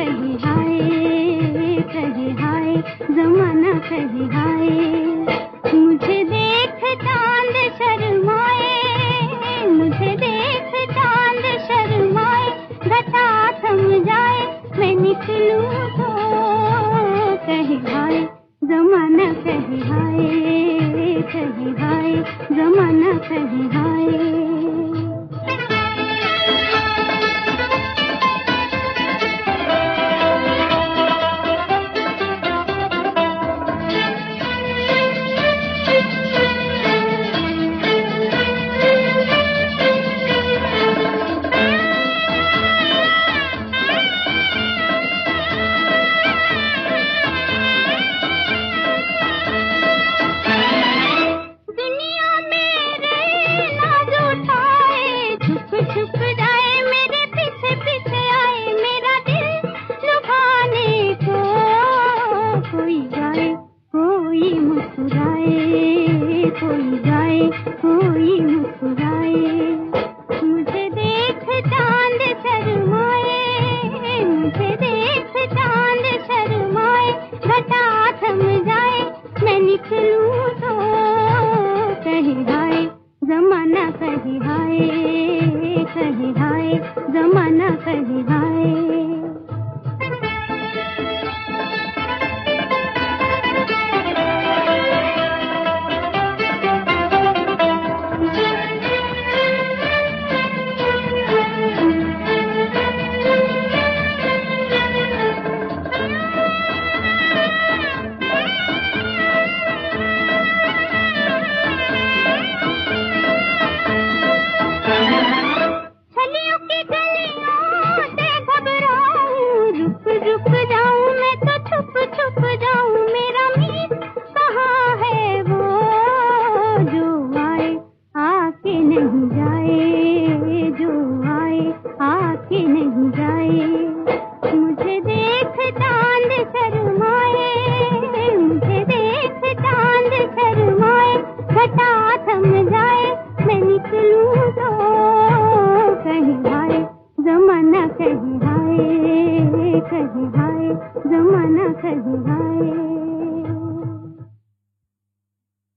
कहे हाय, कहे हाय, जमाना कहे हाय। मुझे देख चांद शर्माए, मुझे देख चांद शर्माए, घटा थम जाए, मैं निकलूं तो कहे हाय, जमाना कहे हाय, कहे हाय, जमाना कहे हाय। कोई जाए, कोई मुस्कुराए, मुझे देख चांद शर्माए, मुझे देख चांद शर्माए, घटा थम जाए, मैं निकलूं तो कहे हाय, जमाना कहे हाय, कहे हाय, जमाना कहे हाय। रुक जाऊं मैं तो छुप छुप जाऊं, मेरा मीत कहाँ है वो जो आए आके नहीं जाए, जो आए आके नहीं जाए। मुझे देख चांद शर्माए, मुझे देख चांद शर्माए, घटा थम जाए, मैं निकलूं तो कहे हाय, जमाना कहे हाय, कहे हाय, जमाना कहे हाय।